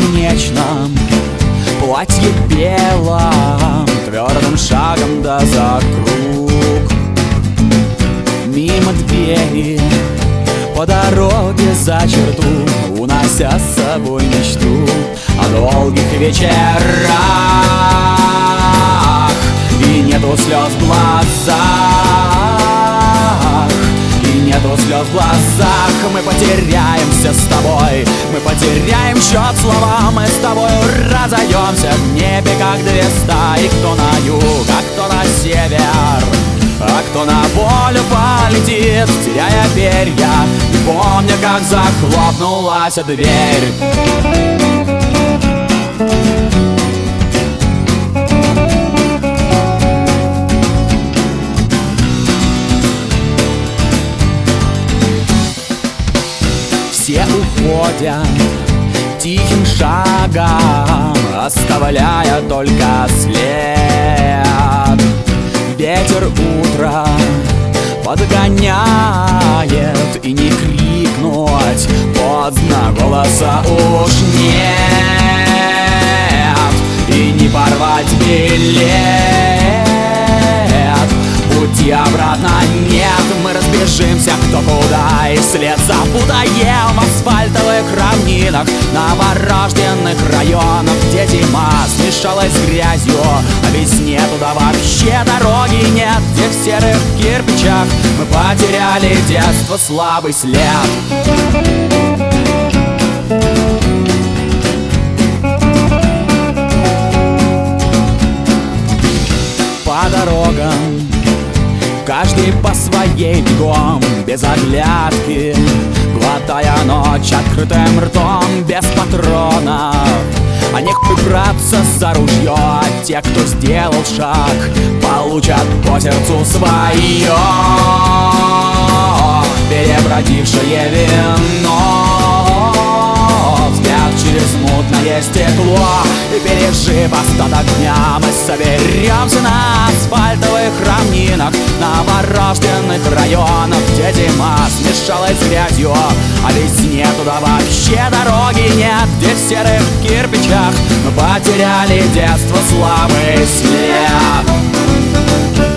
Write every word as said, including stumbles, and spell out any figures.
бесконечном платье белом, твердым шагом да за круг. Мимо двери, по дороге за черту, унося с собой мечту о долгих вечерах. И нету слез в глазах, и нету слез в глазах. Мы потеряемся с тобой, мы потеряем счет словам. Мы с тобой разойдемся в небе, как две стаи. Кто на юг, а кто на север, а кто на волю полетит, теряя перья. Не помню, как захлопнулась дверь. Все уходят тихим шагом, оставляя только след. Ветер утра подгоняет, и не крикнуть поздно, голоса уж нет. И не порвать билет, пути обратно нет. Мы разбежимся кто куда, и след запутаем в асфальтовых равнинах, новорожденных районах, где зима смешалась с грязью, а весне туда вообще дороги нет. Где в серых кирпичах мы потеряли детство, слабый след. По дорогам каждый по своей бегом, без оглядки, глотая ночь открытым ртом, без патронов. А нехуй браться за ружье, а те, кто сделал шаг, получат по сердцу свое перебродившее вино. Взгляд через мутное стекло, и пережив остаток дня, мы соберемся на асфальтовых равнинах, новорожденных районах, где зима смешалась с грязью, а весне туда вообще дороги нет. Где в серых кирпичах мы потеряли детство, слабый след.